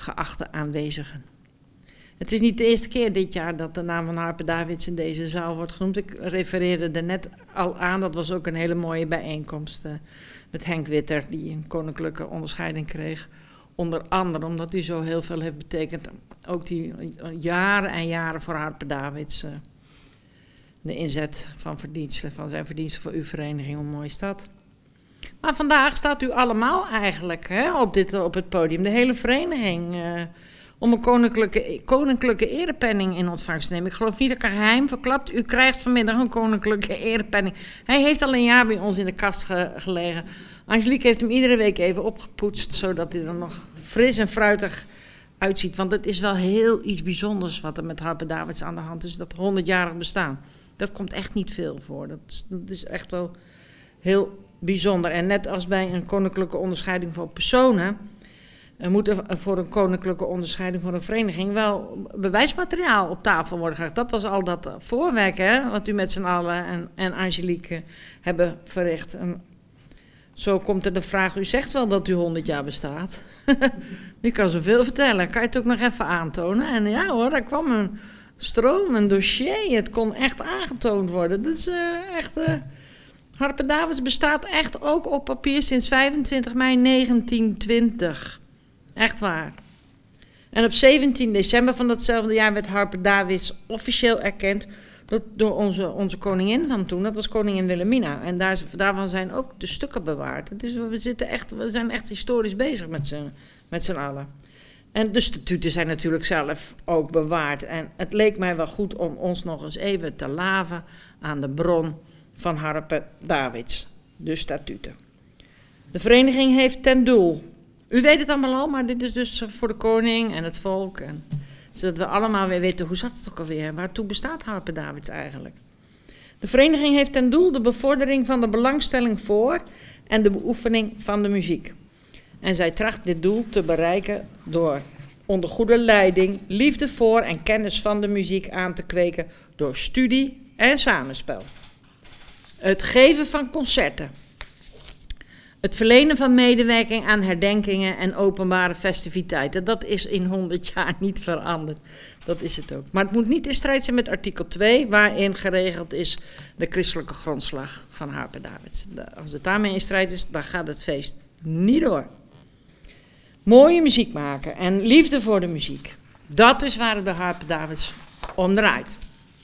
geachte aanwezigen. Het is niet de eerste keer dit jaar dat de naam van Harpe Davids in deze zaal wordt genoemd. Ik refereerde er net al aan, dat was ook een hele mooie bijeenkomst met Henk Witter, die een koninklijke onderscheiding kreeg. Onder andere omdat hij zo heel veel heeft betekend. Ook die jaren en jaren voor Harpe Davids. De inzet van zijn verdiensten voor uw vereniging, hoe mooi is dat? Maar vandaag staat u allemaal eigenlijk op het podium, de hele vereniging, om een koninklijke erepenning in ontvangst te nemen. Ik geloof niet dat ik een geheim verklapt. U krijgt vanmiddag een koninklijke erepenning. Hij heeft al een jaar bij ons in de kast gelegen. Angelique heeft hem iedere week even opgepoetst, zodat hij er nog fris en fruitig uitziet. Want het is wel heel iets bijzonders wat er met Harpe Davids aan de hand is, dat 100-jarig bestaan. Dat komt echt niet veel voor. Dat is echt wel heel bijzonder. En net als bij een koninklijke onderscheiding voor personen, moet er voor een koninklijke onderscheiding voor een vereniging wel bewijsmateriaal op tafel worden gelegd. Dat was al dat voorwerk, wat u met z'n allen en Angelique hebben verricht. En zo komt er de vraag, u zegt wel dat u 100 jaar bestaat. Ik kan zoveel vertellen, kan je het ook nog even aantonen? En ja hoor, daar kwam een stroom, een dossier, het kon echt aangetoond worden. Dat is echt... Harpe Davids bestaat echt ook op papier sinds 25 mei 1920. Echt waar. En op 17 december van datzelfde jaar werd Harpe Davids officieel erkend door onze koningin van toen. Dat was koningin Wilhelmina. En daarvan zijn ook de stukken bewaard. Dus we zijn echt historisch bezig met z'n allen. En de statuten zijn natuurlijk zelf ook bewaard. En het leek mij wel goed om ons nog eens even te laven aan de bron van Harpe Davids, de statuten. De vereniging heeft ten doel, u weet het allemaal al, maar dit is dus voor de koning en het volk. Zodat we allemaal weer weten, hoe zat het ook alweer? Waartoe bestaat Harpe Davids eigenlijk? De vereniging heeft ten doel de bevordering van de belangstelling voor en de beoefening van de muziek. En zij tracht dit doel te bereiken door onder goede leiding liefde voor en kennis van de muziek aan te kweken door studie en samenspel. Het geven van concerten. Het verlenen van medewerking aan herdenkingen en openbare festiviteiten. Dat is in 100 jaar niet veranderd. Dat is het ook. Maar het moet niet in strijd zijn met artikel 2, waarin geregeld is de christelijke grondslag van Harpe Davids. Als het daarmee in strijd is, dan gaat het feest niet door. Mooie muziek maken en liefde voor de muziek. Dat is waar het bij Harpe Davids om draait.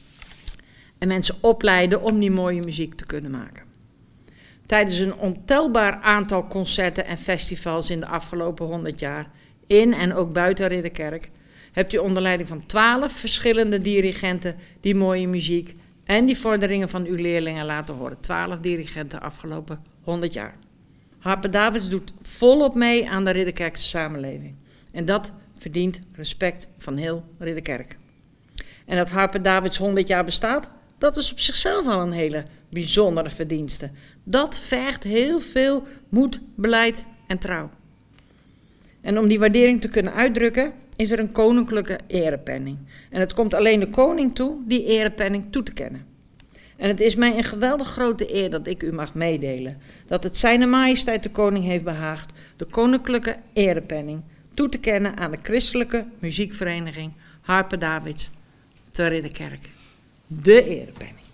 En mensen opleiden om die mooie muziek te kunnen maken. Tijdens een ontelbaar aantal concerten en festivals in de afgelopen 100 jaar, in en ook buiten Ridderkerk, hebt u onder leiding van 12 verschillende dirigenten die mooie muziek en die vorderingen van uw leerlingen laten horen. 12 dirigenten afgelopen 100 jaar. Harpe Davids doet volop mee aan de Ridderkerkse samenleving. En dat verdient respect van heel Ridderkerk. En dat Harpe Davids 100 jaar bestaat, dat is op zichzelf al een hele bijzondere verdienste. Dat vergt heel veel moed, beleid en trouw. En om die waardering te kunnen uitdrukken, is er een koninklijke erepenning. En het komt alleen de koning toe die erepenning toe te kennen. En het is mij een geweldig grote eer dat ik u mag meedelen dat het Zijne Majesteit de Koning heeft behaagd de koninklijke erepenning toe te kennen aan de christelijke muziekvereniging Harpe Davids te Ridderkerk. De erepenning.